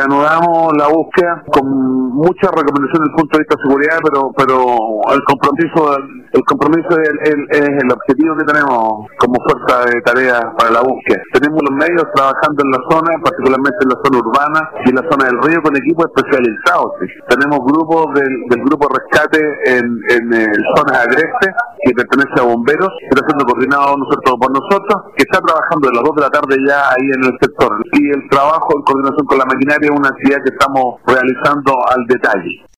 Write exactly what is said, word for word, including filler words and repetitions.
reanudamos la búsqueda con muchas recomendaciones desde el punto de vista de seguridad, pero pero el compromiso el compromiso es el, es el objetivo que tenemos como fuerza de tarea para la búsqueda. Tenemos los medios trabajando en la zona, particularmente en la zona urbana y en la zona del río, con equipos especializados. ¿Sí? Tenemos grupos del, del grupo rescate en, en, en zonas agrestes, que pertenece a bomberos, que está siendo coordinado nosotros por nosotros, que está trabajando de las dos de la tarde ya ahí en el sector. Y el trabajo en coordinación con la maquinaria es una actividad que estamos realizando al detalle.